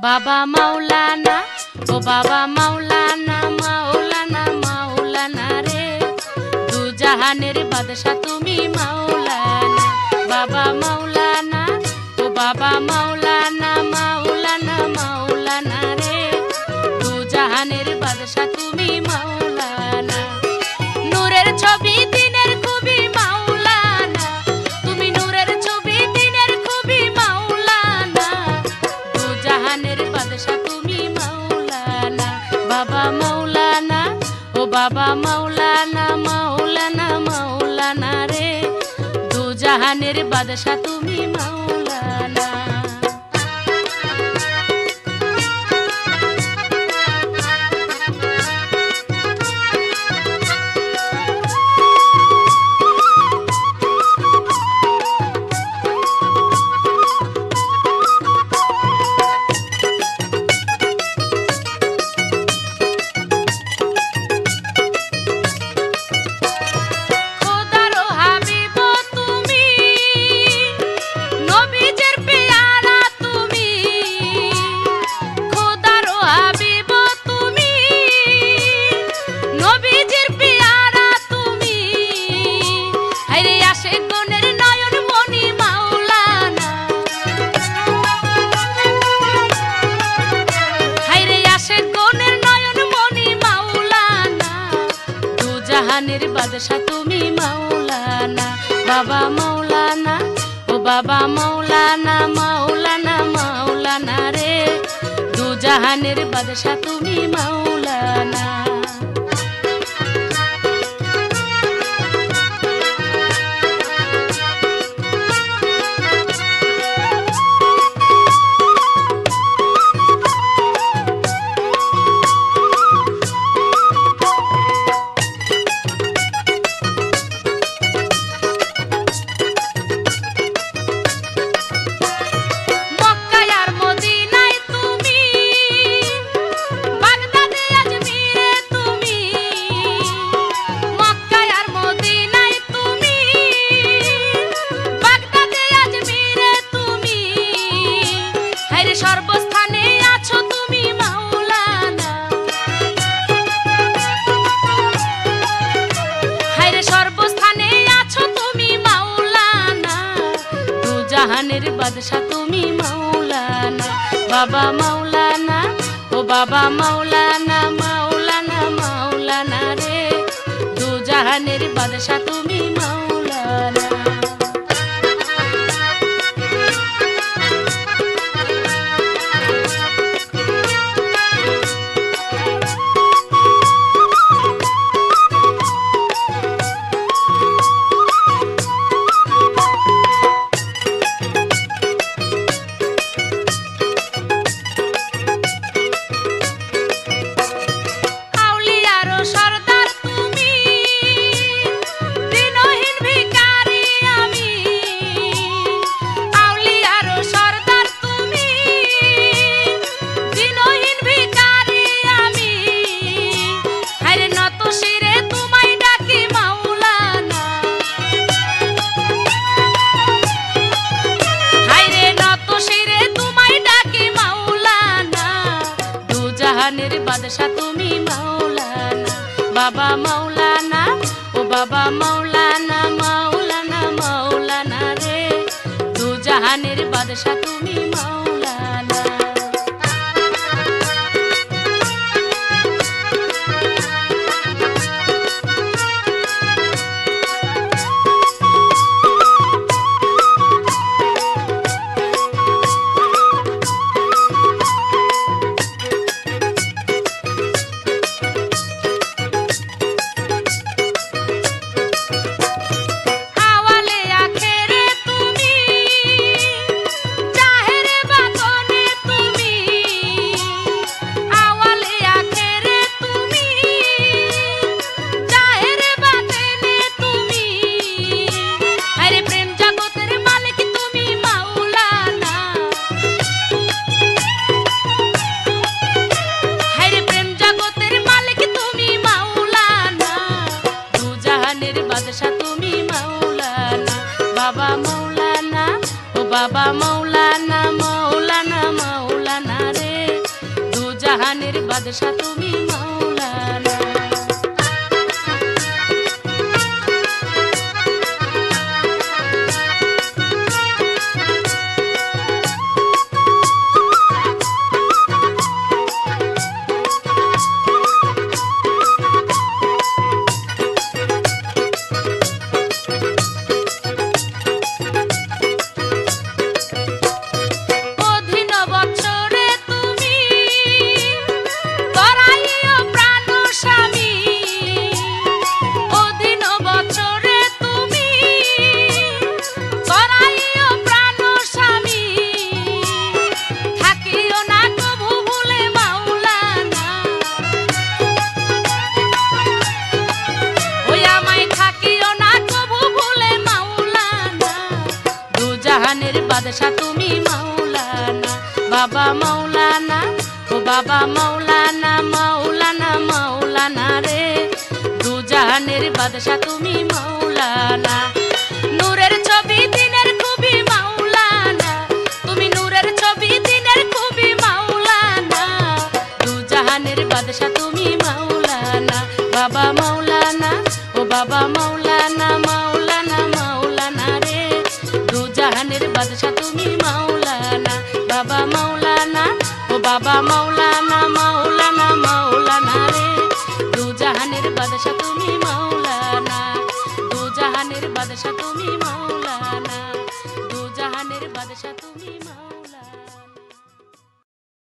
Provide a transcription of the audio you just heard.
বাবা মাওলানা, ও বাবা মাওলানা, মাওলানা মাওলানা রে, দু জাহানের বাদশা তুমি মাওলানা। বাবা মাওলানা, ও বাবা মাওলানা, মাওলানা মাওলানা রে, দু জাহানের বাদশা তুমি মাওলানা। নূরের ছবি দিনের খুবই মাওলানা, তুমি নূরের ছবি দিনের খুবই মাওলানা, দু জাহানের বাদশা তুমি মাওলানা। বাবা মাওলানা, ও বাবা মাওলানা, মাওলানা মাওলানা রে, দু জাহানের বাদশা তুমি মাওলানা। জাহানের বাদশা তুমি মাওলানা। বাবা মাওলানা, ও বাবা মাওলানা, মাওলানা মাওলানা রে, দু জাহানের বাদশা তুমি মাওলানা। সর্বস্থানে আছো তুমি মাওলানা, হায়রে সর্বস্থানে আছো তুমি মাওলানা, দু জাহানের বাদশা তুমি মাওলানা। বাবা মাওলানা, ও বাবা মাওলানা, মাওলানা মাওলানা রে, দু জাহানের বাদশা তুমি মাওলানা। জাহানের বাদশা তুমি মাওলানা। বাবা মাওলানা, ও বাবা মাওলানা, মাওলানা মাওলানা রে, দু জাহানের বাদশা তুমি মাওলানা। বাবা মাওলানা, মাওলানা মাওলানা রে, বাদশা তুমি মাওলানা। জাহানের বাদশা তুমি মাওলানা, বাবা মাওলানা, ও বাবা মাওলানা, মাওলানা মাওলানা রে। দু জাহানের বাদশা তুমি মাওলানা। নূরের ছবি দিনের খুবই মাওলানা, তুমি নূরের ছবি দিনের খুবই মাওলানা। দু জাহানের বাদশা তুমি মাওলানা, বাবা মাওলানা, ও বাবা মাওলানা, মাওলানা মাওলানা রে। দু জাহানের বাদশা তুমি মাওলানা, বাবা মাওলানা, ও বাবা মাওলানা, মাওলানা মাওলানা রে। দু জাহানের বাদশা তুমি মাওলানা, দু জাহানের বাদশা তুমি মাওলানা, দু জাহানের বাদশা তুমি মাওলানা।